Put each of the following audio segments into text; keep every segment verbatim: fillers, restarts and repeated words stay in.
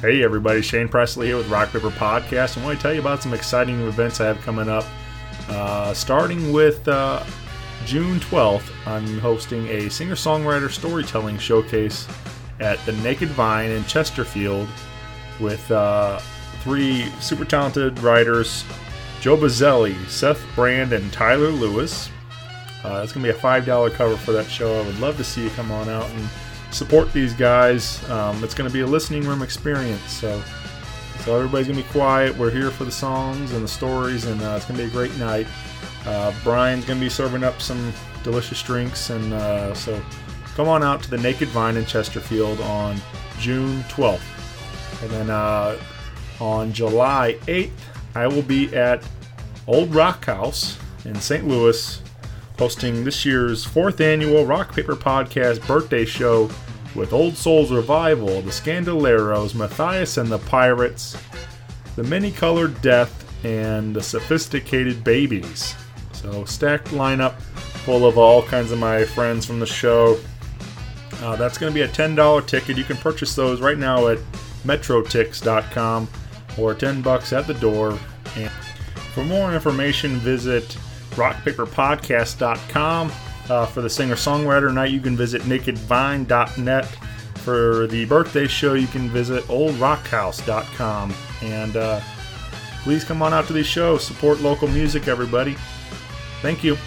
Hey everybody, Shane Presley here with Rock Paper Podcast. I want to tell you about some exciting events I have coming up. Uh, starting with uh, June twelfth, I'm hosting a singer-songwriter storytelling showcase at the Naked Vine in Chesterfield with uh, three super talented writers, Joe Bazzelli, Seth Brand, and Tyler Lewis. Uh, it's going to be a five dollars cover for that show. I would love to see you come on out and support these guys. Um, it's going to be a listening room experience, so so everybody's going to be quiet. We're here for the songs and the stories, and uh, it's going to be a great night. Uh, Brian's going to be serving up some delicious drinks, and uh, so come on out to the Naked Vine in Chesterfield on June twelfth. And then uh, on July eighth, I will be at Old Rock House in Saint Louis, hosting this year's fourth annual Rock Paper Podcast birthday show with Old Souls Revival, the Scandoleros, Matthias and the Pirates, the Many-Colored Death, and the Sophisticated Babies. So stacked lineup full of all kinds of my friends from the show. Uh, that's going to be a ten dollars ticket. You can purchase those right now at metrotix dot com or ten bucks at the door. And for more information, visit rock paper podcast dot com. Uh, for the singer-songwriter night, you can visit naked vine dot net. For the birthday show, you can visit old rock house dot com. And uh, please come on out to these shows. Support local music, everybody. Thank you.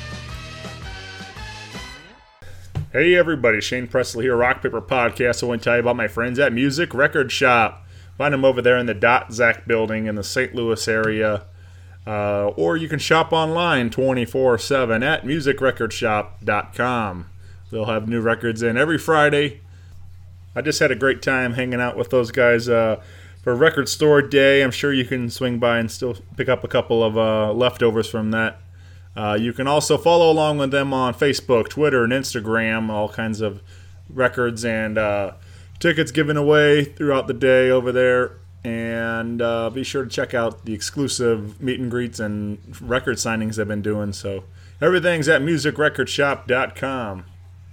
Hey, everybody. Shane Presley here, Rock Paper Podcast. I want to tell you about my friends at Music Record Shop. Find them over there in the Dot Zack building in the Saint Louis area. Uh, or you can shop online twenty-four seven at music record shop dot com. They'll have new records in every Friday. I just had a great time hanging out with those guys uh, for Record Store Day. I'm sure you can swing by and still pick up a couple of uh, leftovers from that. Uh, you can also follow along with them on Facebook, Twitter, and Instagram. All kinds of records and uh, tickets given away throughout the day over there. And uh, be sure to check out the exclusive meet and greets and record signings they've been doing. So everything's at music record shop dot com.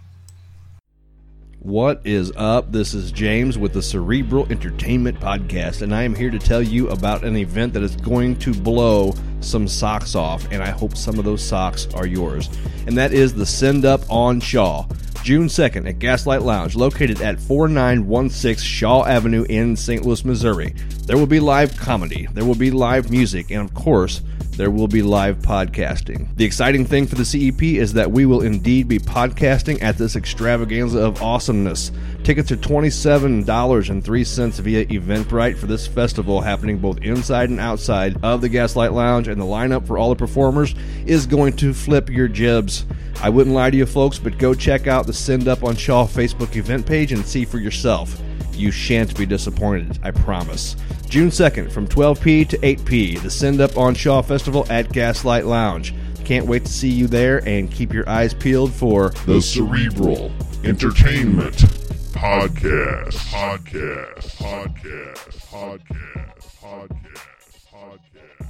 What is up? This is James with the Cerebral Entertainment Podcast, and I am here to tell you about an event that is going to blow some socks off, and I hope some of those socks are yours. And that is the Send Up on Shaw, June second at Gaslight Lounge, located at forty-nine sixteen Shaw Avenue in Saint Louis, Missouri. There will be live comedy, there will be live music, and of course, there will be live podcasting. The exciting thing for the C E P is that we will indeed be podcasting at this extravaganza of awesomeness. Tickets are twenty-seven dollars and three cents via Eventbrite for this festival happening both inside and outside of the Gaslight Lounge, and the lineup for all the performers is going to flip your jibs. I wouldn't lie to you folks, but go check out the Send Up on Shaw Facebook event page and see for yourself. You shan't be disappointed, I promise. June second from twelve p.m. to eight p.m. the Send Up on Shaw Festival at Gaslight Lounge. Can't wait to see you there, and keep your eyes peeled for the Cerebral Entertainment Podcast. Podcast. Podcast. Podcast. Podcast. Podcast.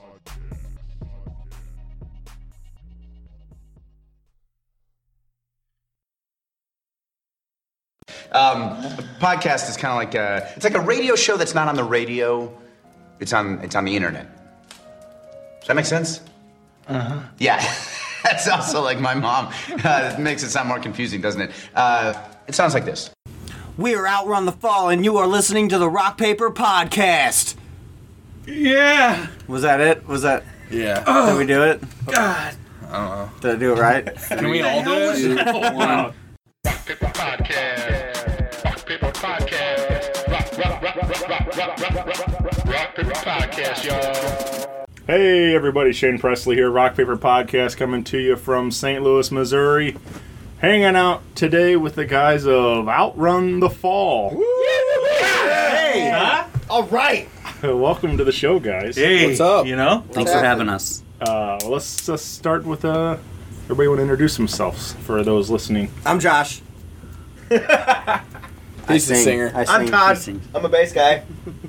Um, a podcast is kind of like a, it's like a radio show that's not on the radio. It's on, it's on the internet. Does that make sense? Uh-huh. Yeah. That's also like my mom. Uh, it makes it sound more confusing, doesn't it? Uh, it sounds like this. We are Outrun the Fall, and you are listening to the Rock Paper Podcast. Yeah. Was that it? Was that? Yeah. Oh, did we do it? God. I don't know. Did I do it right? Can we all do it? Rock Paper Podcast. Rock Paper Podcast. Rock, rock, rock, rock, rock, rock, rock, rock, rock Paper Podcast, y'all. Hey everybody, Shane Presley here, Rock Paper Podcast, coming to you from Saint Louis, Missouri. Hanging out today with the guys of Outrun the Fall. Hey! Huh? All right! Welcome to the show, guys. Hey, what's up? You know? Thanks for having us. Uh, let's uh, start with, uh, everybody want to introduce themselves for those listening. I'm Josh. He's the singer. I I'm sing, Todd. he sings. I'm a bass guy.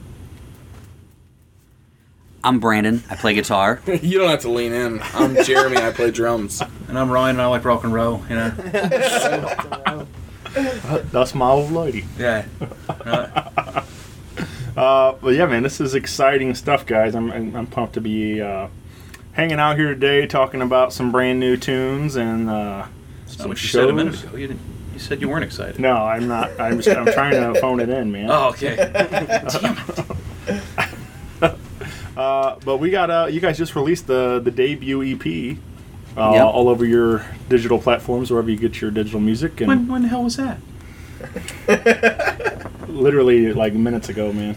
I'm Brandon. I play guitar. You don't have to lean in. I'm Jeremy. I play drums. And I'm Ryan, and I like rock and roll, you know. That's my old lady. Yeah. Uh, but yeah, man, this is exciting stuff, guys. I'm I'm, I'm pumped to be uh, hanging out here today, talking about some brand new tunes and uh, That's some not what you shows. said a minute ago. You, didn't, you said you weren't excited. No, I'm not. I'm just, I'm trying to phone it in, man. Oh, okay. Damn it. Uh, but we got uh, you guys just released the the debut E P uh, Yep. all over your digital platforms, wherever you get your digital music, and When, when the hell was that? literally like minutes ago, man.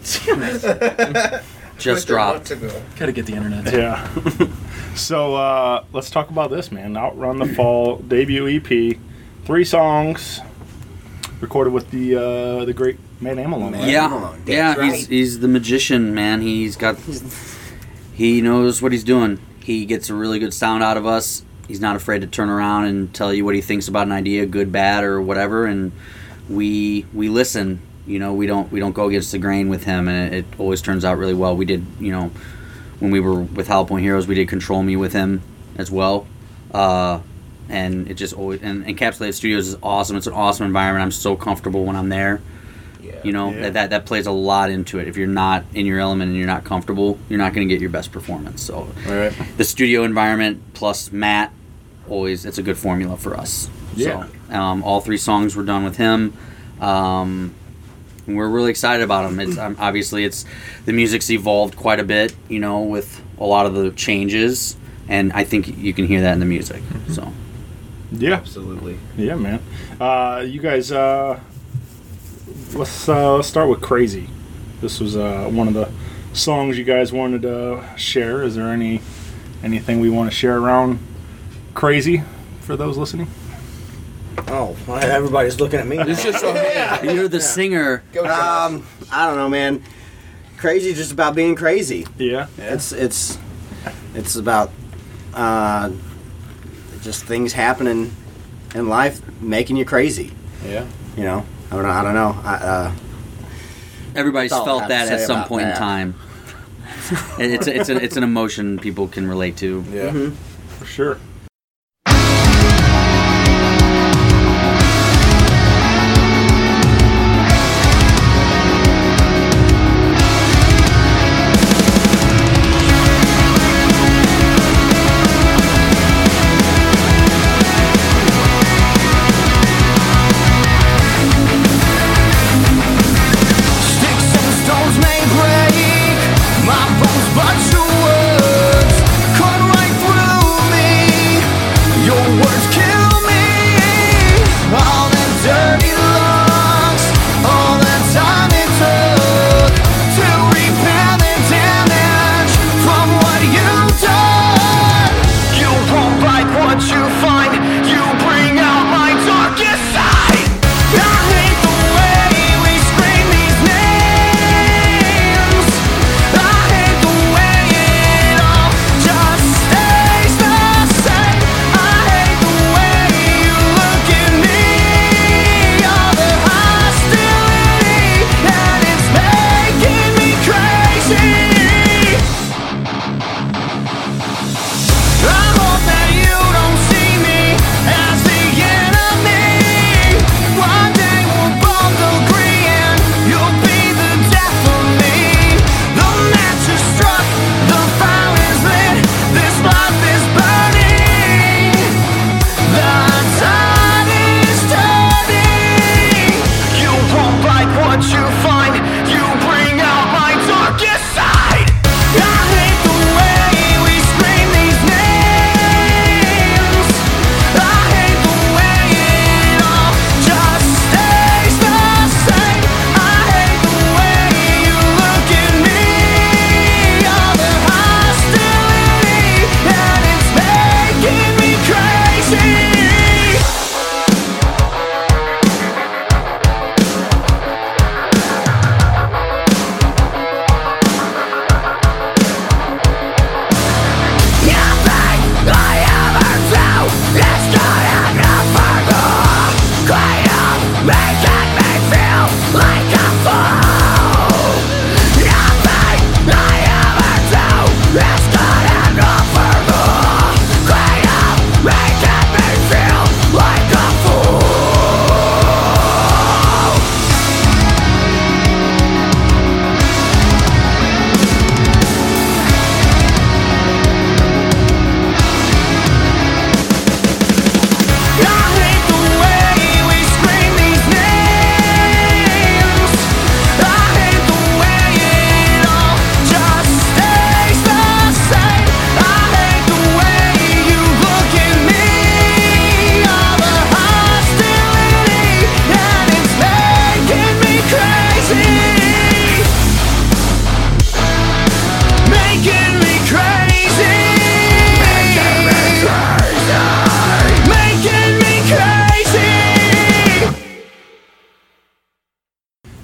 Just dropped. Gotta get the internet. Yeah. So uh, let's talk about this, man. Outrun the Fall debut E P, three songs, recorded with the uh, the great Matt Amelung. Right? Yeah, yeah. right. He's he's the magician, man. He's got he knows what he's doing. He gets a really good sound out of us. He's not afraid to turn around and tell you what he thinks about an idea, good, bad, or whatever. And we we listen. You know, we don't we don't go against the grain with him, and it, it always turns out really well. We did, you know, when we were with Hollow Point Heroes, we did Control Me with him as well. Uh, and it just always and Encapsulated Studios is awesome. It's an awesome environment. I'm so comfortable when I'm there. You know, Yeah. that, that that plays a lot into it. If you're not in your element and you're not comfortable, you're not going to get your best performance. So Right. the studio environment plus Matt, always, it's a good formula for us. Yeah. So um, all three songs were done with him. Um, and we're really excited about them. It's um, obviously it's the music's evolved quite a bit, you know, with a lot of the changes, and I think you can hear that in the music. So Yeah. Absolutely. Yeah, man. Uh, you guys, uh, let's uh, let's start with Crazy. This was uh, one of the songs you guys wanted to share. Is there any anything we want to share around Crazy for those listening? Oh, well, everybody's looking at me. It's just so you're the singer. Um, I don't know, man. Crazy is just about being crazy. Yeah. It's it's it's about uh, just things happening in life making you crazy. Yeah. You know, I don't know. I don't know. I, uh, Everybody's That's all I felt have to that at say some about point in that. time. And it's a, it's an it's an emotion people can relate to. Yeah. For sure. Sticks and stones may break my bones, but your words cut right through me.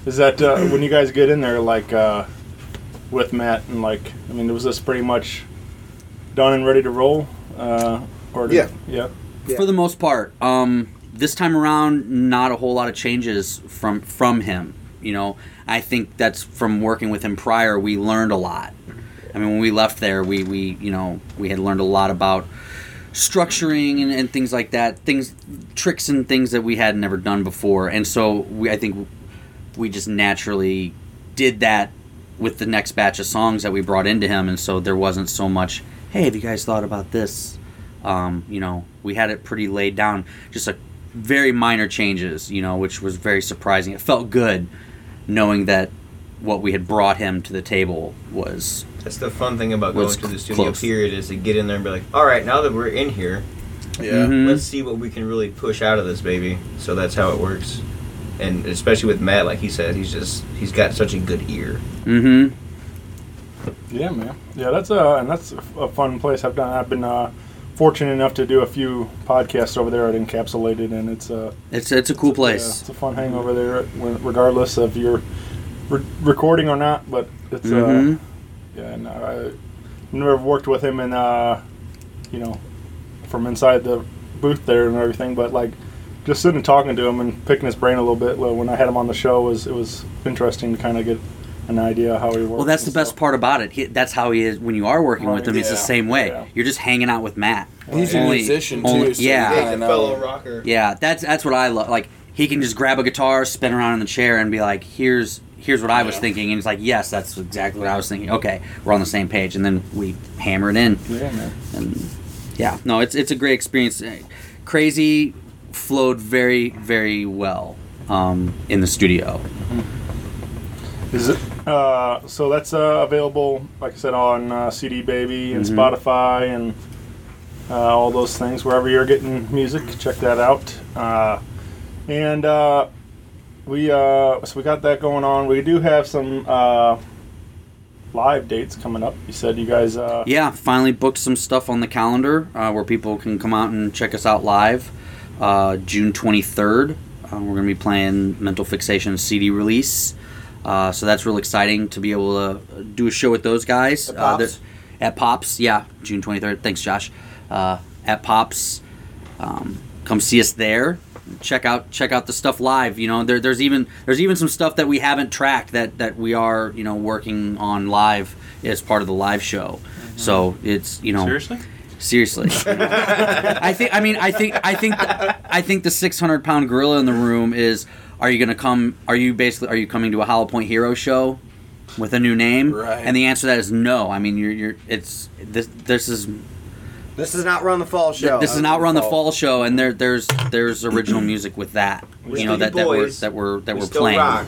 Is that uh, when you guys get in there, like uh, with Matt, and like, I mean, was this pretty much done and ready to roll? Uh, or did, Yeah. yeah, Yeah. For the most part, um, this time around, not a whole lot of changes from from him. You know, I think that's from working with him prior. We learned a lot. I mean, when we left there, we, we you know we had learned a lot about structuring and, and things like that, things, tricks and things that we had never done before. And so we, I think, we just naturally did that with the next batch of songs that we brought into him. And so there wasn't so much, hey, have you guys thought about this? Um, you know, we had it pretty laid down, just a very minor changes, you know, which was very surprising. It felt good knowing that what we had brought him to the table was That's the fun thing about was going to the studio close. period is to get in there and be like, all right, now that we're in here, Yeah. Mhm. let's see what we can really push out of this baby. So that's how it works. And especially with Matt, like he said, he's just he's got such a good ear. Mm-hmm. yeah, man, yeah. That's uh, and that's a, a fun place. I've done. I've been uh, fortunate enough to do a few podcasts over there at Encapsulated, and it's uh, It's it's a cool yeah, place. it's a fun hang over there, when, regardless of your re- recording or not. But it's Mhm. uh, yeah, and I I've never worked with him, and uh, you know, from inside the booth there and everything. But like, just sitting and talking to him and picking his brain a little bit. Well, when I had him on the show, was it was interesting to kind of get an idea how he works. Well, that's the and best stuff. part about it. He, that's how he is when you are working with Right. him. It's the Yeah. same way. Yeah. You're just hanging out with Matt. He's a Only- musician only- too. So yeah. you He's kinda a know. fellow rocker. Yeah, that's that's what I love. Like, he can just grab a guitar, spin around in the chair, and be like, "Here's here's what I was Yeah. thinking." And he's like, "Yes, that's exactly what I was thinking." Okay, we're on the same page, and then we hammer it in. Yeah, man. And yeah, no, it's it's a great experience. Uh, Crazy flowed very very well um, in the studio. Is it? Uh, so that's uh, available, like I said, on uh, C D Baby and Mhm. Spotify and uh, all those things. Wherever you're getting music, check that out. Uh, and uh, we uh, so we got that going on. We do have some uh, live dates coming up. You said you guys. Uh, Yeah, finally booked some stuff on the calendar uh, where people can come out and check us out live. Uh, June twenty-third, uh, we're going to be playing Mental Fixation C D release. Uh, so that's real exciting to be able to do a show with those guys. At Uh, Pops? they're- at Pops, yeah, June twenty-third. Thanks, Josh. Uh, at Pops, um, come see us there. Check out check out the stuff live. You know, there, there's even there's even some stuff that we haven't tracked that, that we are you know working on live as part of the live show. So it's you know Seriously? seriously. You know. I think I mean I think I think the, I think the six hundred pound gorilla in the room is. Are you gonna come? Are you basically are you coming to a Hollow Point Hero show with a new name? Right. And the answer to that is no. I mean, you're you're it's this this is This is not Run the Fall show. this is an Outrun the Fall show, and there there's there's original music with that. We're you know still that, that we're boys. that we're that We we're still playing. rock.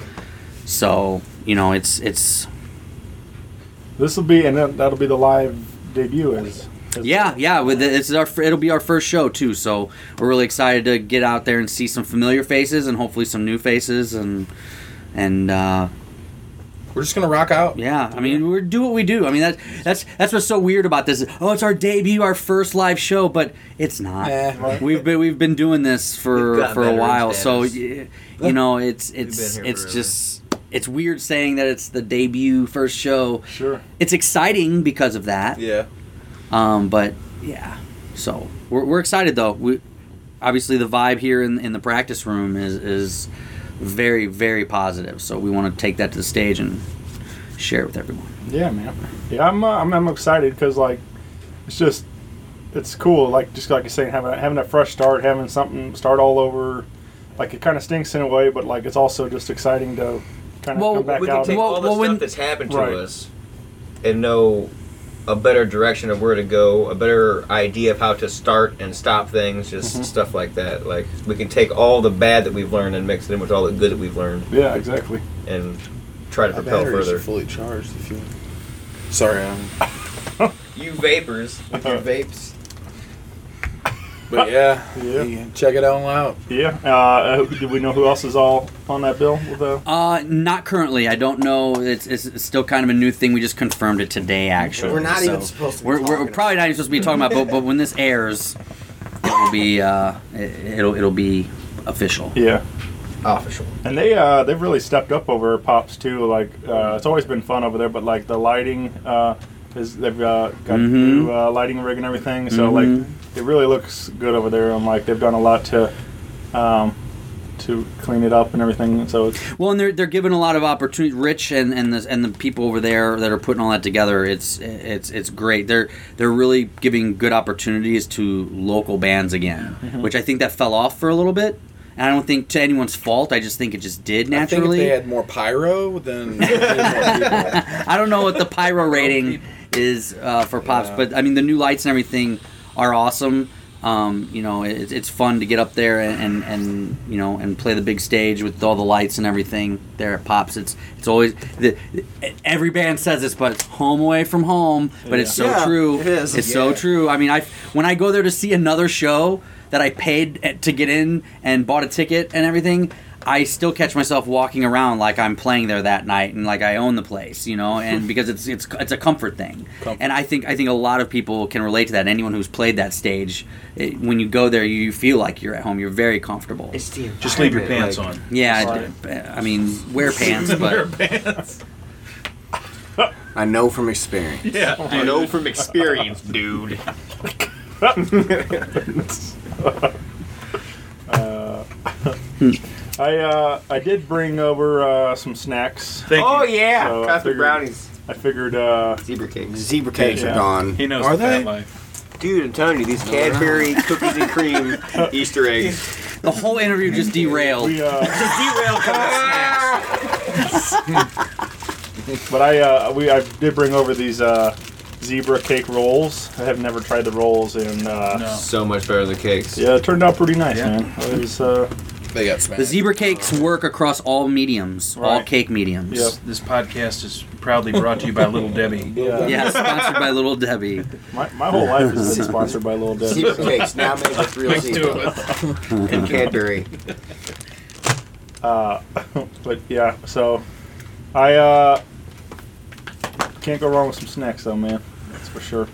So you know it's it's This will be, and that- that'll be the live debut. Is, is yeah yeah with the, it's our fir- it'll be our first show too. So we're really excited to get out there and see some familiar faces and hopefully some new faces and and. uh We're just gonna rock out. Yeah, I mean, we do what we do. I mean, that, that's that's what's so weird about this. Oh, it's our debut, our first live show, but it's not. Eh. We've been we've been doing this We've for got for a veteran while, so status. y- you know, it's it's been here it's forever. just it's weird saying that it's the debut first show. Sure. It's exciting because of that. Yeah. Um, but yeah, so we're we're excited though. We obviously the vibe here in in the practice room is is very very positive. So we want to take that to the stage and share it with everyone. Yeah, man. Yeah, I'm uh, I'm, I'm excited because like it's just it's cool. Like just like you're saying, having a, having a fresh start, having something start all over. Like it kind of stinks in a way, but like it's also just exciting to kind of Well, come back We can out. take Well- all the well, stuff when- that's happened to Right. us and know a better direction of where to go, a better idea of how to start and stop things, just Mm-hmm. stuff like that. Like we can take all the bad that we've learned and mix it in with all the good that we've learned Yeah, exactly. and try to My propel batteries further. are fully charged. If you. Sorry, um. You vapors with your vapes. But yeah, Yeah. you can check it out loud. Yeah. Uh, who- do we know who else is all on that bill? With the Uh, not currently. I don't know. It's, it's, it's still kind of a new thing. We just confirmed it today, actually. We're not So even supposed to be We're, we're talking probably not even supposed to be talking about. But, but when this airs, it will be uh, it, it'll it'll be official. yeah. Oh, for sure. And they uh, they've really stepped up over Pops too. Like uh, it's always been fun over there, but like the lighting uh, is they've uh, got Mhm. new uh, lighting rig and everything. So Mhm. like it really looks good over there. And like they've done a lot to um, to clean it up and everything. So it's Well, and they're they're giving a lot of opportunity. Rich and and the and the people over there that are putting all that together. It's it's it's great. They're they're really giving good opportunities to local bands again, Mhm. which I think that fell off for a little bit. And I don't think to anyone's fault. I just think it just did I think if naturally. they had more pyro, then they had more people. I don't know what the pyro rating is uh, for Pops, Yeah. but I mean the new lights and everything are awesome. Um, you know, it, it's fun to get up there and, and, and you know and play the big stage with all the lights and everything there at Pops. It's it's always the, every band says this, but it's home away from home. But it's so Yeah, true. it is. It's so Yeah. true. I mean, I when I go there to see another show that I paid to get in and bought a ticket and everything, I still catch myself walking around like I'm playing there that night and like I own the place, you know, and because it's it's it's a comfort thing. Comfort. And I think I think a lot of people can relate to that. Anyone who's played that stage, it, when you go there, you feel like you're at home. You're very comfortable. It's the Just leave your environment, pants like- on. Yeah, I, I mean, wear pants, but pants. I know from experience. Yeah, I know from experience, dude. uh, I uh, I did bring over uh, some snacks. Thank Oh you. yeah, So I custard figured- brownies, I figured uh, Zebra cakes. zebra cakes Yeah. are gone. He knows Are the fat they? life. Dude, I'm telling you, these Cadbury cookies and cream Easter eggs. the whole interview just derailed. we uh, Derailed but I uh, we I did bring over these uh, zebra cake rolls. I have never tried the rolls, and uh, No. So much better than cakes. yeah, it turned out pretty nice, Yeah. man. It was uh, They got smashed. The zebra cakes work across all mediums, all Right. cake mediums. Yep. This podcast is proudly brought to you by Little Debbie. yeah. Yeah, sponsored by Little Debbie. My, my whole life has been sponsored by Little Debbie. Zebra cakes now made with real Make two zebra. of it. And Cadbury. Uh, but yeah, so I uh, can't go wrong with some snacks, though, man. That's for sure.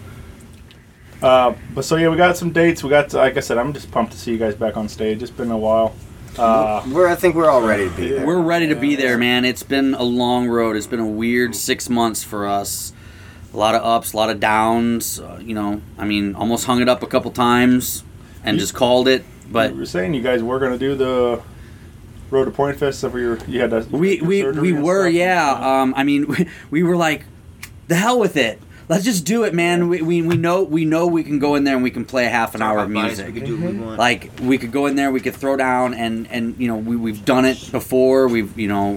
Uh, but so yeah, we got some dates. We got, like I said, I'm just pumped to see you guys back on stage. It's been a while. Uh, We're, I think we're all ready to be there. We're ready to be there, man. It's been a long road. It's been a weird six months for us. A lot of ups, a lot of downs. Uh, you know, I mean, almost hung it up a couple times and just called it. But you were saying you guys were going to do the Road to Point Fest over your, you had to, we we, surgery we and were, stuff? yeah. Um, I mean, we, we were like, the hell with it. Let's just do it, man. We, we we know we know we can go in there and we can play a half an hour of music. We could do what we want. Like we could go in there, we could throw down, and and you know we we've done it before. We've you know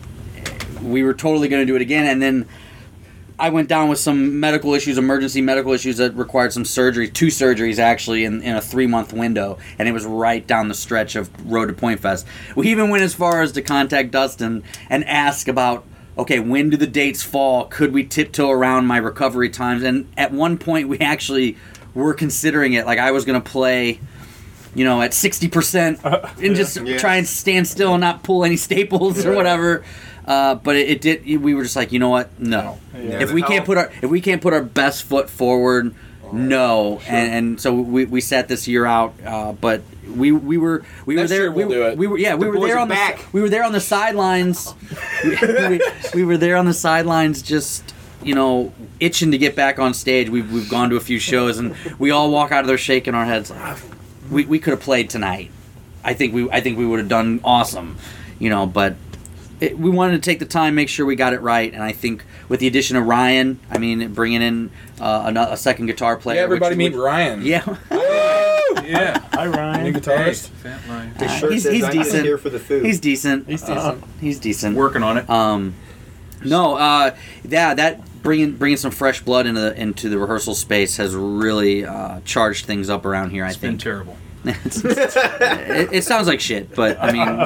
we were totally going to do it again, and then I went down with some medical issues, emergency medical issues that required some surgery, two surgeries actually in, in a three month window, and it was right down the stretch of Road to Point Fest. We even went as far as to contact Dustin and ask about, okay, when do the dates fall? Could we tiptoe around my recovery times? And at one point, we actually were considering it. Like I was going to play, you know, at sixty percent and just Yeah. try and stand still and not pull any staples or whatever. Uh, but it, it did. We were just like, you know what? No. Yeah. If we can't put our if we can't put our best foot forward, no. And, and so we, we sat this year out. Uh, but we we were we Next were there. year we'll we, do it. we were yeah. We The were boys there are on the back. we were there on the sidelines. we, we, we were there on the sidelines, just you know, itching to get back on stage. We've we've gone to a few shows, and we all walk out of there shaking our heads. "Ah, We we could have played tonight. I think we I think we would have done awesome, you know. But it, we wanted to take the time, make sure we got it right, and I think with the addition of Ryan, I mean, bringing in uh, a, a second guitar player. Yeah, everybody which, meet Ryan. Yeah, Yeah. Hi, Ryan. New guitarist. Hey, fat Ryan. Uh, shirt he's, says, he's "I'm just decent. here for the food." He's decent. He's Uh, decent. he's decent. Working on it. Um, no, uh, yeah, that bringing bringing some fresh blood into the, into the rehearsal space has really uh, charged things up around here. I It's been think terrible. It's- it, it sounds like shit, but I mean,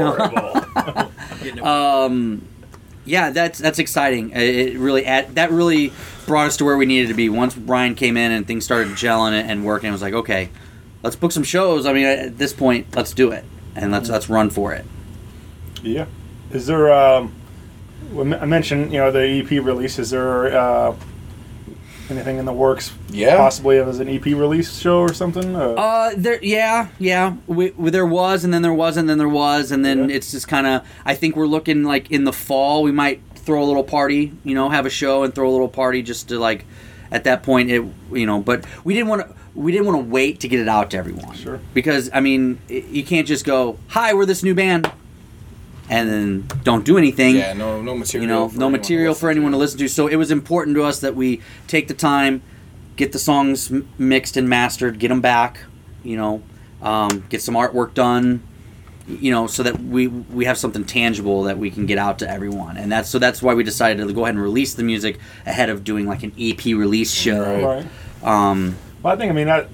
Horrible. um, yeah, that's that's exciting. It it really add, that really brought us to where we needed to be. Once Brian came in and things started gelling and working, I was like, okay, let's book some shows. I mean, at this point, let's do it and let's let's run for it. Yeah. Is there, um, well, I mentioned, you know, the E P release. Is there, uh, anything in the works? Yeah. Possibly as an E P release show or something? Uh, Uh, there, yeah, yeah. We, we, there was, and then there wasn't, and then there was, and then Yeah. it's just kind of. I think we're looking like in the fall. We might throw a little party, you know, have a show and throw a little party just to like. At that point, it you know, but we didn't want to. We didn't want to wait to get it out to everyone. Sure. Because I mean, it, you can't just go, "Hi, we're this new band," and then don't do anything. Yeah, no, no material. You know, for no anyone material to for anyone to listen to. So it was important to us that we take the time, get the songs m- mixed and mastered, get them back. You know, um, get some artwork done. You know, so that we we have something tangible that we can get out to everyone, and that's so that's why we decided to go ahead and release the music ahead of doing like an E P release show. right. Um, Well, I think, I mean, I,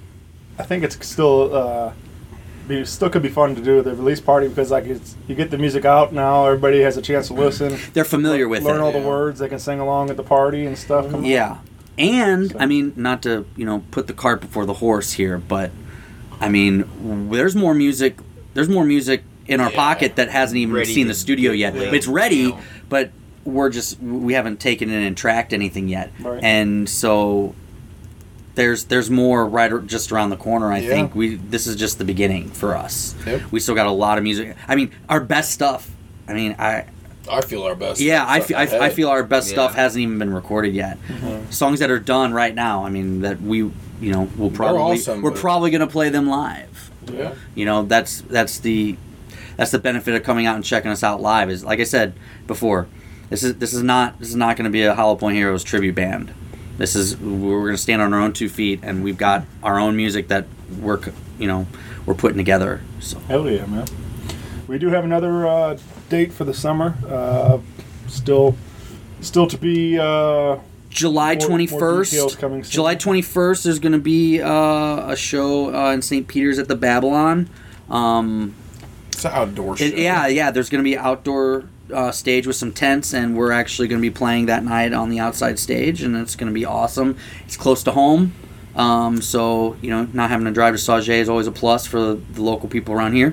I think it's still, uh, be, still could be fun to do the release party because, like, it's, you get the music out now, everybody has a chance to listen. they're familiar with learn it. all the yeah. words, they can sing along at the party and stuff. Come on. Yeah. And, I mean, not to, you know, put the cart before the horse here, but, I mean, there's more music, there's more music in our Yeah. pocket that hasn't even Ready seen to the studio be yet. played. It's ready, You know. but we're just, we haven't taken it and tracked anything yet. Right. And so, there's there's more right ar- just around the corner, I Yeah. think. We This is just the beginning for us. Yep. We still got a lot of music. I mean, our best stuff, I mean, I... I feel our best. Yeah, I stuff feel, I, ahead. I feel our best Yeah. stuff hasn't even been recorded yet. Songs that are done right now. I mean, that we, you know, we'll probably awesome, we're but- probably gonna play them live. Yeah. You know, that's that's the that's the benefit of coming out and checking us out live. Is like I said before, this is this is not this is not gonna be a Hollow Point Heroes tribute band. This is we're gonna stand on our own two feet, and we've got our own music that we're c- you know we're putting together. So. Hell yeah, man. We do have another uh, date for the summer. Uh, still, still to be. Uh, July More- more twenty first. details coming soon. July twenty first. There's going to be uh, a show uh, in Saint Peter's at the Babylon. Um, It's an outdoor show. it- yeah, yeah. There's going to be an outdoor uh, stage with some tents, and we're actually going to be playing that night on the outside stage, and it's going to be awesome. It's close to home, um, so you know, not having to drive to Sauget is always a plus for the local people around here.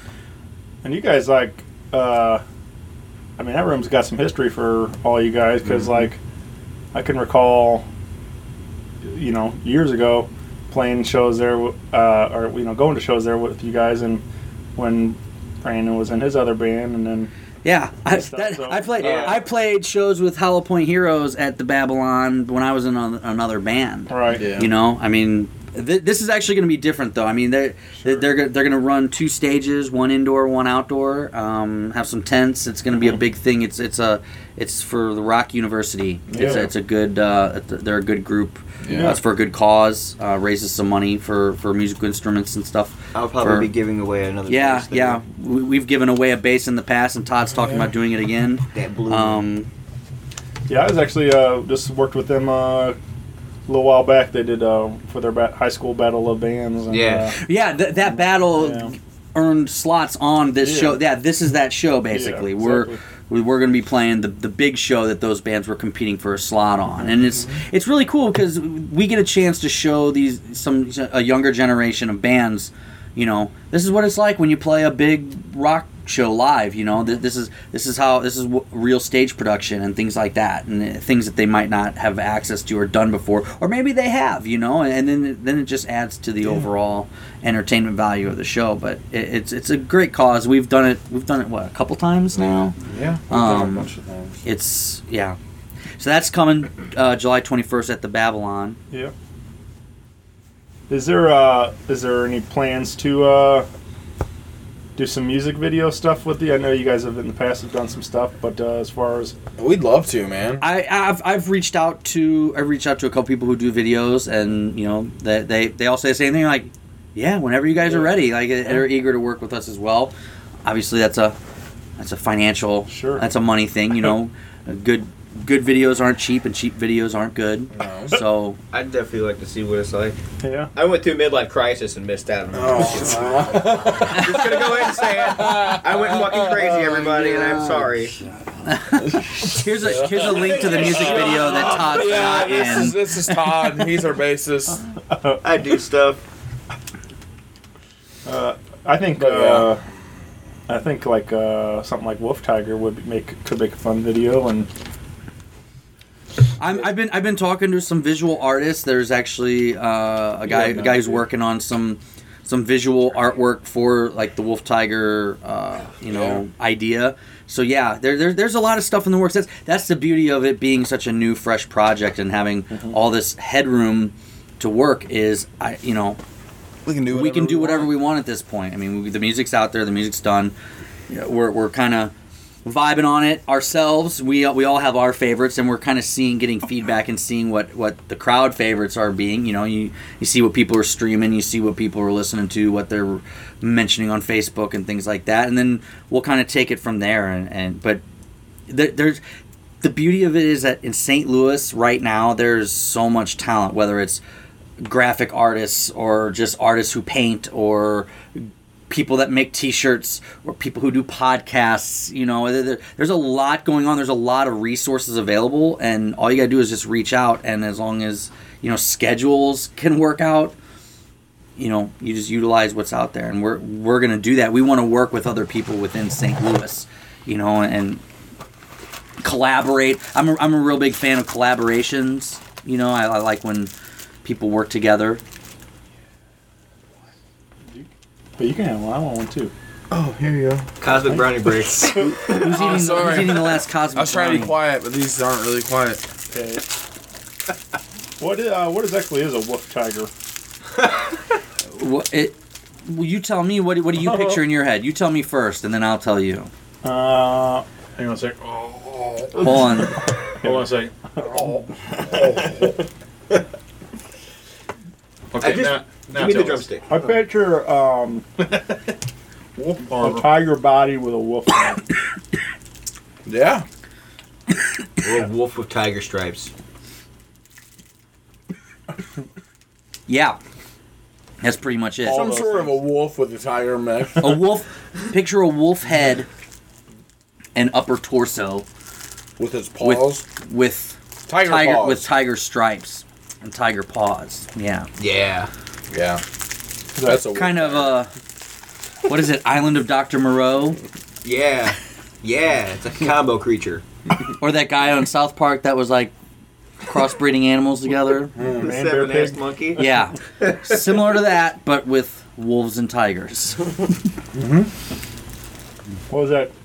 and you guys, like, uh, I mean, that room's got some history for all you guys because, Mm-hmm. like, I can recall, you know, years ago playing shows there, uh, or, you know, going to shows there with you guys, and when Brandon was in his other band, and then. Yeah, I, stuff, that, so- I played. Yeah. I played shows with Hollow Point Heroes at the Babylon when I was in a, another band. Right. Yeah. You know, I mean, th- this is actually going to be different, though. I mean, they're they're they're, go- they're going to run two stages, one indoor, one outdoor. Um, have some tents. It's going to be a big thing. It's it's a it's for the Rock University. It's Yeah. a, it's a good. Uh, it's a- they're a good group. Yeah. Uh, it's for a good cause. Uh, raises some money for, for musical instruments and stuff. I'll probably for- be giving away another. Yeah, bass there. yeah. We, we've given away a bass in the past, and Todd's talking Yeah. about doing it again. That blue. Um, Yeah, I was actually uh, just worked with them uh, a little while back. They did uh, for their ba- high school battle of bands. And, Yeah. yeah, th- that battle Yeah. earned slots on this Yeah. show. Yeah, this is that show basically. Yeah, We're exactly. we- we're going to be playing the the big show that those bands were competing for a slot on, and it's it's really cool because we get a chance to show these some a younger generation of bands. You know, this is what it's like when you play a big rock show live. You know, Th- this is this is how this is w- real stage production and things like that, and uh, things that they might not have access to or done before, or maybe they have. You know, and then then it just adds to the overall entertainment value of the show. But it, it's it's a great cause. We've done it. We've done it what a couple times now. Yeah. We've done Um, a bunch of things. It's yeah. So that's coming uh, July twenty-first at the Babylon. Yeah. Is there uh is there any plans to uh do some music video stuff with you? I know you guys have in the past have done some stuff, but uh, as far as We'd love to, man. I, I've I've reached out to I've reached out to a couple people who do videos, and you know they they, they all say the same thing, like, yeah, whenever you guys are ready, like they're eager to work with us as well. Obviously, that's a that's a financial Sure. that's a money thing, you know. Good good videos aren't cheap, and cheap videos aren't good. No. So I'd definitely like to see what it's like. yeah, I went through midlife crisis and missed out on it. Oh. Just gonna go ahead and say it. I went fucking crazy, everybody, and I'm sorry. here's a here's a link to the music video that Todd Yeah, shot, this is and this is Todd. He's our bassist. I do stuff. uh, I think But, uh, I think like uh, something like Wolf Tiger would make could make a fun video, and I'm, I've been I've been talking to some visual artists. There's actually uh, a guy Yeah, a guy who's working on some some visual artwork for like the Wolf Tiger uh, you know idea. So yeah, there, there there's a lot of stuff in the works. That's that's the beauty of it being such a new, fresh project and having Mm-hmm. all this headroom to work. Is I you know We can do we whatever can do we whatever want. we want at this point. I mean, we, the music's out there, the music's done. You know, we're we're kind of vibing on it ourselves. We we all have our favorites, and we're kind of seeing, getting feedback, and seeing what, what the crowd favorites are being. You know, you you see what people are streaming, you see what people are listening to, what they're mentioning on Facebook and things like that, and then we'll kind of take it from there. And, and but there, there's the beauty of it is that in Saint Louis right now, there's so much talent, whether it's graphic artists or just artists who paint or people that make T-shirts or people who do podcasts. You know, there, there's a lot going on. There's a lot of resources available, and all you gotta do is just reach out. And as long as you know schedules can work out, you know, you just utilize what's out there. And we're we're gonna do that. We want to work with other people within Saint Louis, you know, and collaborate. I'm a, I'm a real big fan of collaborations. You know, I, I like when people work together. But you can have one. I want one too. Oh, here you go. Cosmic brownie breaks. Who's eating, Oh, sorry. who's eating the last Cosmic I was trying to be brownie? quiet, but these aren't really quiet. Okay. What uh, what exactly is a wolf tiger? What it? Well, you tell me. What what do you picture in your head? You tell me first, and then I'll tell you. Uh, Hang on a sec. Oh, Hold on. hold on a sec. Okay, I just- now, now Give me the tell us. drumstick. I picture um, Wolf a armor. tiger body with a wolf head. Yeah. Or a wolf with tiger stripes. Yeah, that's pretty much it. Some sort of a wolf with a tiger mech. A wolf. Picture a wolf head and upper torso With his paws. with with Tiger tiger paws. with tiger stripes and tiger paws. Yeah, Yeah. Yeah. That's a wolf kind of uh, what is it? Island of Doctor Moreau, Yeah. Yeah. It's a combo creature. or that guy on South Park that was like crossbreeding animals together. The Man, bear, seven-assed pig. monkey. Yeah, similar to that, but with wolves and tigers. What was that?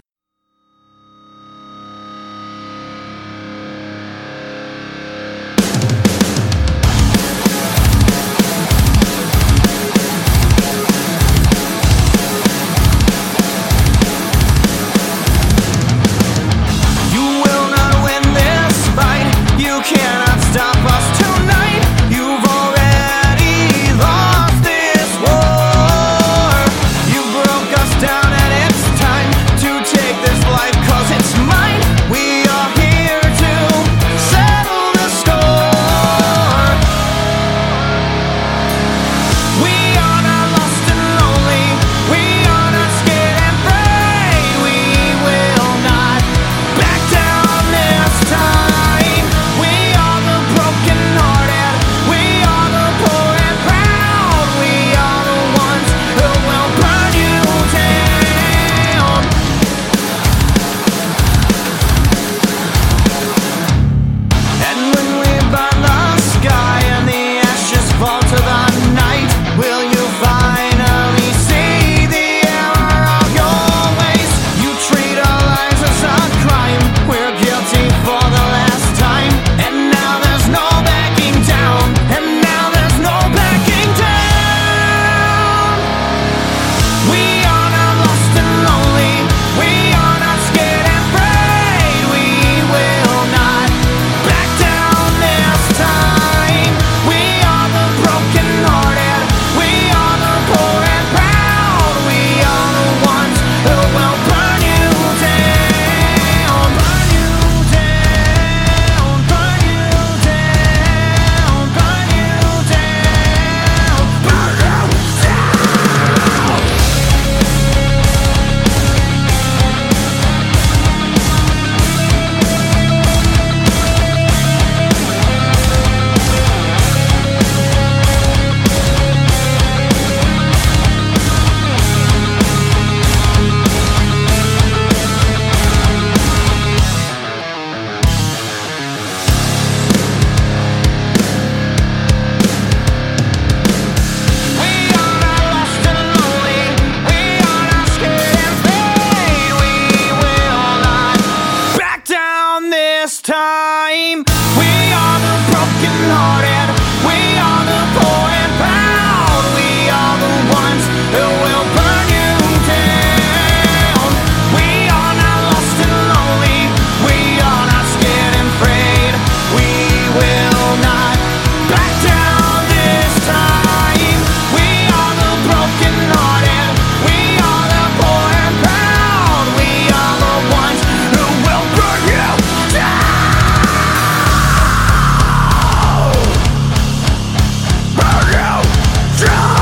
You will not win this fight. You cannot stop us tonight. You've already lost this war. You broke us down, and it's time to take time. We are the broken hearted, we are the poor and proud, we are the ones who will burn you down. We are not lost and lonely, we are not scared and afraid, we will not back down this time. We are the broken hearted, we are the poor and proud, we are the ones who will burn you down. Burn you down.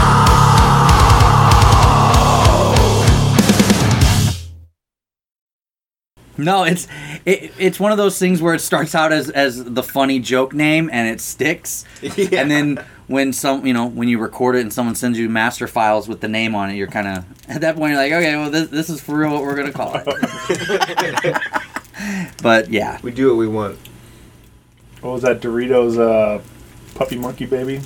No, it's it, it's one of those things where it starts out as, as the funny joke name and it sticks, Yeah. and then when some you know when you record it and someone sends you master files with the name on it, you're kind of at that point you're like, okay, well this this is for real what we're gonna call it. But yeah, We do what we want. What was that Doritos uh, puppy monkey baby?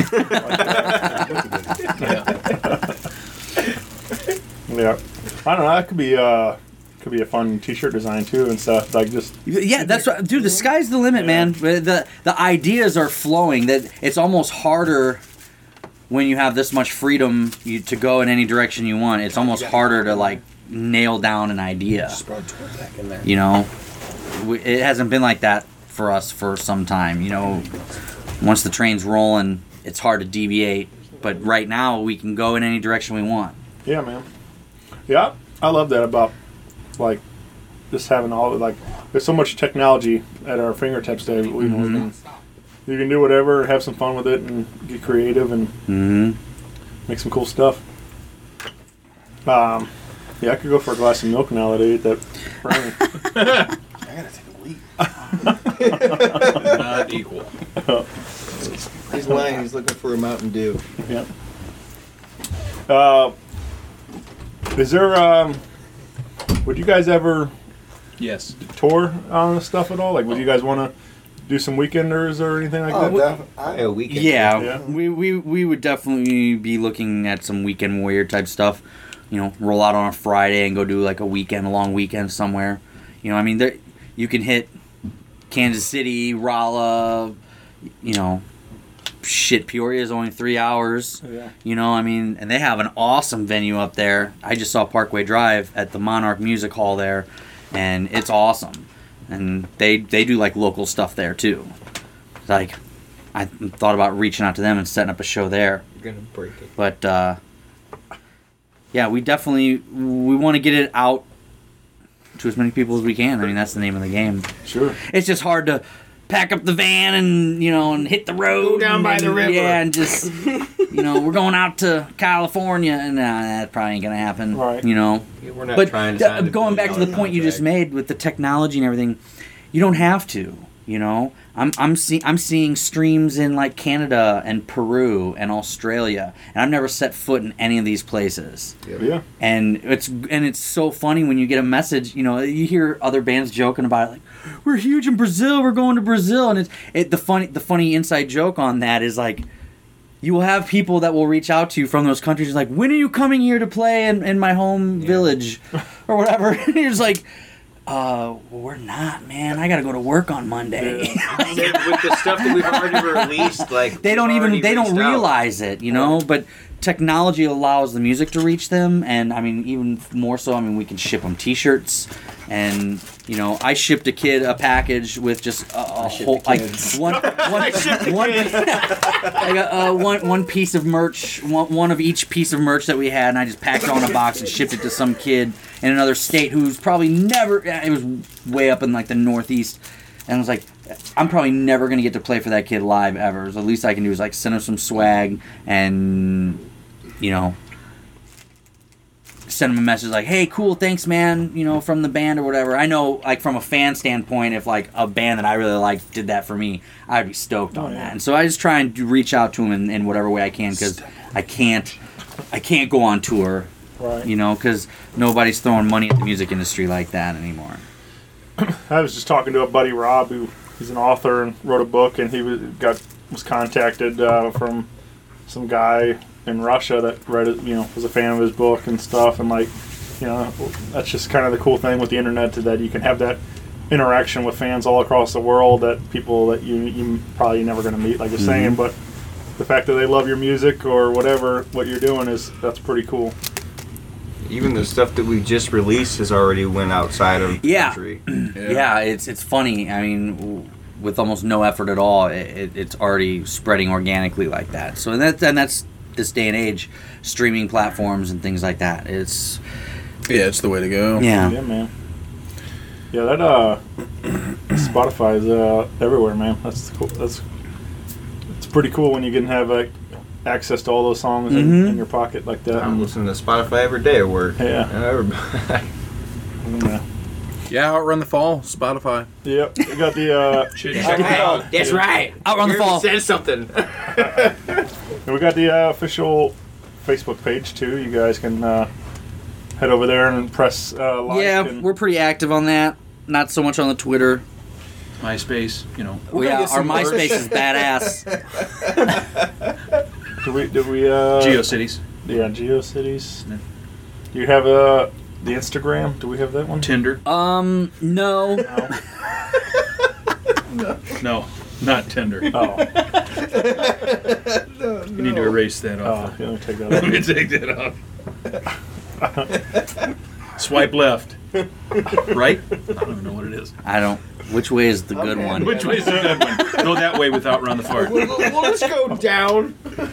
Yeah, I don't know. That could be uh, could be a fun T-shirt design too and stuff. Like just yeah, that's right, dude. The sky's the limit, man. The the ideas are flowing. That it's almost harder when you have this much freedom you, to go in any direction you want. It's almost harder to like nail down an idea. Just brought it back in there. You know, We- it hasn't been like that for us for some time. You know, once the train's rolling, it's hard to deviate. But right now, we can go in any direction we want. yeah, man. Yeah, I love that about like just having all like there's so much technology at our fingertips that we, you know, we can, you can do whatever, have some fun with it, and get creative and Mm-hmm. make some cool stuff. Um, yeah, I could go for a glass of milk now that I ate that brownie. I gotta take a leak. Not equal. He's lying. He's looking for a Mountain Dew. Yeah. Uh, is there? Um, would you guys ever Yes. tour on this stuff at all? Like, would you guys want to do some weekenders or anything like Oh, that? def- I, A weekend. Yeah, Yeah. We, we we would definitely be looking at some weekend warrior type stuff. You know, roll out on a Friday and go do like a weekend, a long weekend somewhere. You know, I mean, there you can hit Kansas City, Rolla. You know, shit, Peoria is only three hours. Yeah. You know, I mean, and they have an awesome venue up there. I just saw Parkway Drive at the Monarch Music Hall there, and it's awesome. And they they do like local stuff there too. Like, I thought about reaching out to them and setting up a show there. You're gonna break it. But uh, yeah, we definitely we want to get it out to as many people as we can. I mean, that's the name of the game. Sure. It's just hard to pack up the van and you know and hit the road. Go down and, by the river. Yeah, and just you know we're going out to California, and nah, that probably ain't gonna happen. Right. You know. Yeah, we're not But trying to th- sign a going back to the billion point you just contract. made with the technology and everything, you don't have to. You know, I'm I'm seeing I'm seeing streams in like Canada and Peru and Australia, and I've never set foot in any of these places. Yeah. And it's and it's so funny when you get a message. You know, you hear other bands joking about it, like we're huge in Brazil, we're going to Brazil, and it's it the funny the funny inside joke on that is like. You will have people that will reach out to you from those countries like, when are you coming here to play in, in my home village or whatever? And you're just like, uh, we're not, man. I got to go to work on Monday. Same with the stuff that we've already released, like They don't we've even, already they don't reached out. realize it, you know? But technology allows the music to reach them. And, I mean, even more so, I mean, we can ship them T-shirts. And, you know, I shipped a kid a package with just a, a whole, like, one, one, one, I got, uh, one, one piece of merch, one, one of each piece of merch that we had, and I just packed it on a box and shipped it to some kid in another state who's probably never, it was way up in, like, the Northeast. And I was like, I'm probably never going to get to play for that kid live ever. So the least I can do is, like, send him some swag and, you know, send him a message like, hey, cool, thanks, man, you know, from the band or whatever. I know, like, from a fan standpoint, if, like, a band that I really like did that for me, I'd be stoked on that. And so I just try and do, reach out to them in, in whatever way I can, because I can't, I can't go on tour, Right. you know, because nobody's throwing money at the music industry like that anymore. I was just talking to a buddy, Rob, who he's an author and wrote a book, and he was got was contacted uh, from some guy in Russia that read it, you know, was a fan of his book and stuff, and like, you know, that's just kind of the cool thing with the internet, that you can have that interaction with fans all across the world, that people that you you probably never going to meet, like you're Mm-hmm. saying, but the fact that they love your music or whatever what you're doing is that's pretty cool. Even the stuff that we just released has already went outside of the Yeah. country. Yeah. yeah, it's it's funny. I mean, w- with almost no effort at all, it, it, it's already spreading organically like that. So and that and that's this day and age, streaming platforms and things like that. It's Yeah, it's the way to go. yeah. Yeah, man. Yeah, that uh, Spotify is uh, everywhere, man. That's cool. That's it's pretty cool when you can have like access to all those songs in, Mhm. in your pocket like that. I'm listening to Spotify every day at work. Yeah. And everybody- Yeah. Yeah, Outrun the Fall, Spotify. Yep. We got the uh, That's right. Outrun the Fall. Said something. we got the uh, official Facebook page too. You guys can uh, head over there and press uh, like. Yeah, and, we're pretty active on that. Not so much on the Twitter. MySpace, you know. Well, yeah, our MySpace is badass. do we? Do we? Uh, GeoCities. Yeah, GeoCities. Do you have uh, the Instagram? Do we have that one? Tinder. Um, no. No, not Tinder. Oh, You need to erase that oh, off. you let me take that Let me off. take that off. Swipe left. Right? I don't even know what it is. I don't. Which way is the good one? Which way is the good one? Go that way without Run the Fart. well, let's go down.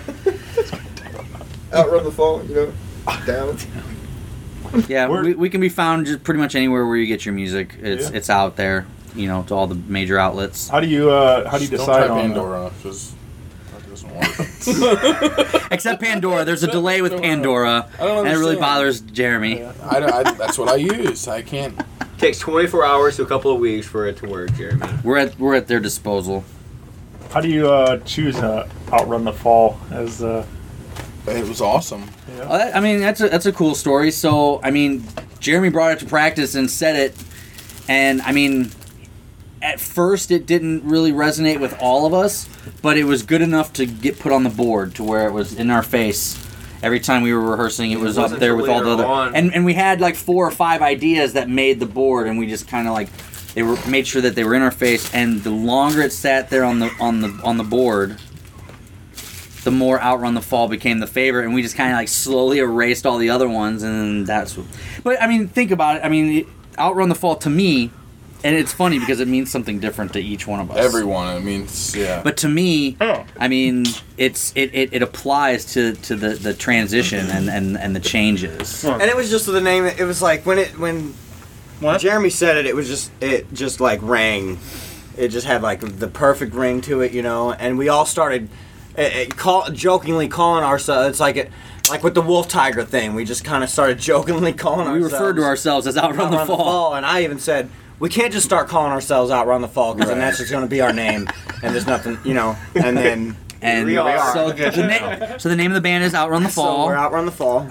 Outrun the fall, you know, down. Yeah, We're- we, we can be found just pretty much anywhere where you get your music. It's Yeah. it's out there, you know, to all the major outlets. How do you? Uh, how do you Just decide don't try on? uh, Pandora, because that doesn't work. Except Pandora. There's a delay with Pandora, I don't and it really understand. bothers Jeremy. I, I, that's what I use. I can't. Takes twenty-four hours to a couple of weeks for it to work, Jeremy. We're at we're at their disposal. How do you uh, choose uh, Outrun the Fall as? Uh, It was awesome. Oh, that- I mean, that's a that's a cool story. So, I mean, Jeremy brought it to practice and said it, and I mean, at first it didn't really resonate with all of us, but it was good enough to get put on the board to where it was in our face. Every time we were rehearsing, it was up wasn't there till with all the later other, on. and and we had like four or five ideas that made the board, and we just kind of like they were made sure that they were in our face. And the longer it sat there on the on the on the board, the more Outrun the Fall became the favorite, and we just kind of like slowly erased all the other ones, and that's what. But I mean, think about it. I mean, it, Outrun the Fall to me, and it's funny because it means something different to each one of us. Everyone, I mean, it's- yeah. But to me, Oh. I mean, it's it, it, it applies to, to the, the transition and, and, and the changes. And it was just the name. It was like when it when What? Jeremy said it. It was just it just like rang. It just had like the perfect ring to it, you know. And we all started uh, uh, call, jokingly calling ourselves. It's like it, like with the Wolf Tiger thing. We just kind of started jokingly calling We ourselves. referred to ourselves as Outrun, the, Fall. And I even said we can't just start calling ourselves Outrun the Fall because then that's just going to be our name. And there's nothing, you know. And then And we are. so the, na- so the name of the band is Outrun the So Fall. we're Outrun the Fall.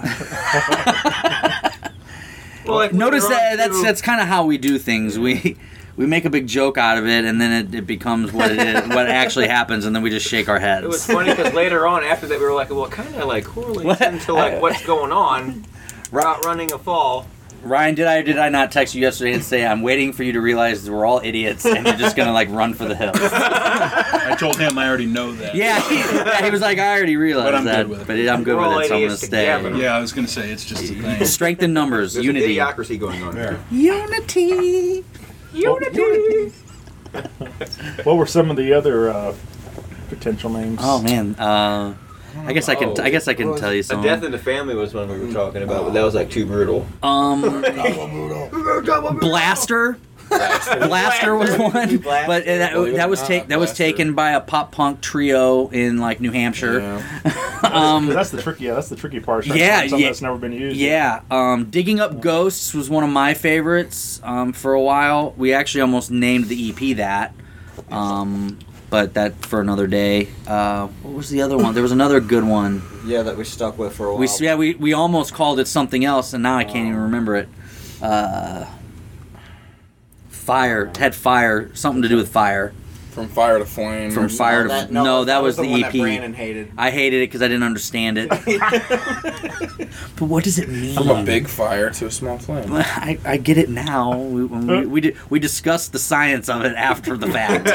Well, like Notice later that on, that's too- that's kind of how we do things. We we make a big joke out of it, and then it, it becomes what it is, what actually happens, and then we just shake our heads. It was funny because later on, after that, we were like, well, kind of like correlates into like what's going on. Outrunning a fall. Ryan, did I or did I not text you yesterday and say I'm waiting for you to realize we're all idiots and you're just gonna like run for the hills? I told him I already know that. Yeah, he, yeah, he was like, I already realized But I'm that, good with it. but I'm good We're all with it, so I'm gonna idiots stay. together. Yeah, I was going to say, it's just a thing. Strength in numbers, There's unity. an idiocracy going on. Yeah. Unity. Unity. What were some of the other uh, potential names? Oh man, uh, I guess I can. I guess I can tell you A some. Death in the Family was one we were talking about, but that was like too brutal. Um, Blaster. Blaster was one, but uh, that, that was take that was taken by a pop punk trio in like New Hampshire. um, that's the tricky. Yeah, that's the tricky part. Trying to yeah, find something yeah, that's never been used. yeah. Um, Digging Up Ghosts was one of my favorites um, for a while. We actually almost named the E P that, um, but that for another day. Uh, what was the other one? There was another good one. Yeah, that we stuck with for a while. We yeah we, we almost called it something else, and now I can't even remember it. Uh, fire it had fire, something to do with fire. From Fire to Flame. From or Fire to that- no, no, that, that was was the, the one E that P. Brandon hated. I hated it because I didn't understand it. But what does it mean? From a big fire to a small flame. I, I get it now. We when we we, did, we discussed the science of it after the fact.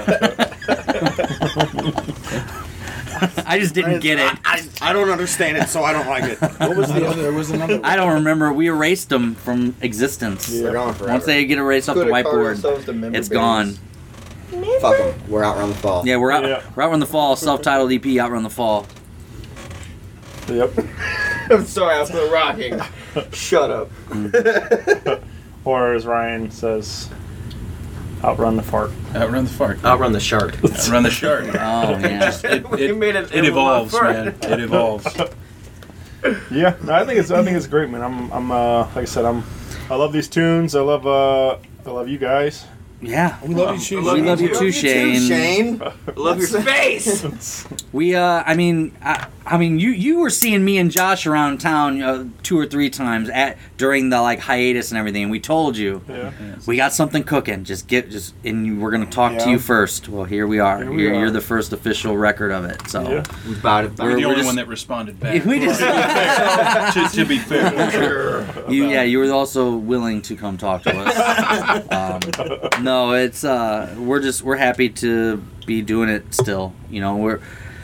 I just didn't get it. I, I don't understand it, so I don't like it. What was the other? There was another. I don't remember. We erased them from existence. They're gone forever. Once they get erased off the whiteboard, it's gone. Fuck them. We're Outrun the Fall. Yeah, we're out. Yeah. We're Outrun the Fall. Self-titled E P. Outrun the Fall. Yep. I'm sorry, I'm still rocking. Shut up. Or as Ryan says, outrun the fart. Outrun the fart. Outrun the shark. Outrun the shark. Oh yeah. It, We it, made it- it it evolves, evolved. man. It evolves. Yeah, no, I think it's I think it's great, man. I'm I'm uh, like I said, I'm I love these tunes. I love uh I love you guys. Yeah. We love you, Shane. We love you too, Shane. Shane. Love your face. We, uh, I mean, I, I mean, you, you were seeing me and Josh around town uh, two or three times at during the like hiatus and everything. We told you Yeah. we got something cooking. Just get, just, and you, we're gonna talk to Yeah. you first. Well, here we are. Here we you're, are. you're the first official record of it. So Yeah. We bowed it We're back. the we're only just- one that responded back. we just, to, to be fair. you, yeah, you were also willing to come talk to us. Um, no, it's uh, we're just we're happy to be doing it still. You know, we're.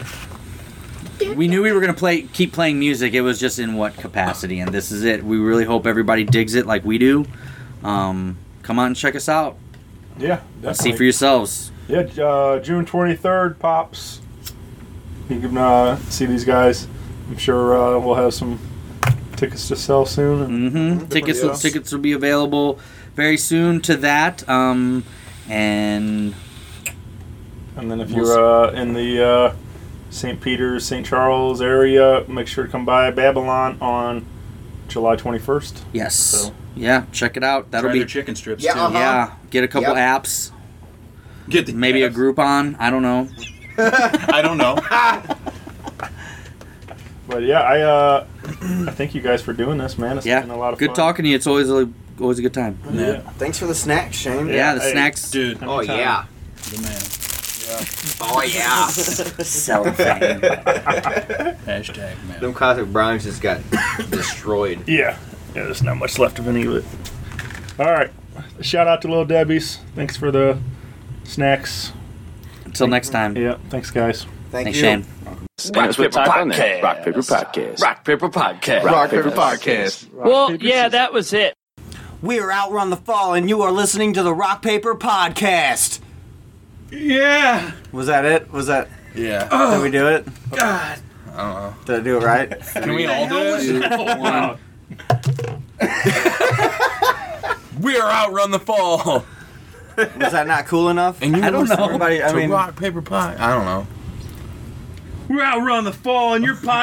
We knew we were gonna play, keep playing music. It was just in what capacity, and this is it. We really hope everybody digs it like we do. Um, come on and check us out. Yeah, See definitely. for yourselves. Yeah, uh, June twenty-third, Pops. You can uh, see these guys. I'm sure uh, we'll have some tickets to sell soon. And Mm-hmm. Tickets, will, deals. tickets will be available very soon to that. Um, and And then if We'll you're uh, in the uh, Saint Peter's, Saint Charles area, make sure to come by Babylon on July twenty-first. yes, So- yeah, check it out. That'll Try be their chicken strips Yeah, too. uh-huh. yeah. Get a couple Yep. apps, Get the maybe a apps. Groupon. I don't know. I don't know. But yeah, I uh, I thank you guys for doing this, man. It's Yeah, been a lot of good fun. talking to you. It's always a always a good time. Yeah. Thanks for the snacks, Shane. Yeah, the hey, snacks. Dude, Oh, Anytime. yeah. the man. Oh, yeah. Cellophane. Hashtag man. Them classic brownies just got destroyed. Yeah. Yeah, there's not much left of any of it. All right. Shout out to Little Debbie's. Thanks for the snacks. Until next time. Yeah, thanks, guys. Thank Thanks, you. Shane. Rock Paper Podcast. Rock Paper Podcast. Rock Paper Podcast. Rock Paper Podcast. Well, yeah, that was it. We are Outrun the Fall, and you are listening to the Rock Paper Podcast. Yeah. Was that it? Was that? Yeah. Did we do it? God. I don't know. Did I do it right? Can we all do it? One. We're Outrun the Fall. Was that not cool enough? And you I don't listen know. Everybody, I to mean. Rock Paper Pie. I don't know. We're Outrun the Fall, and your podcast.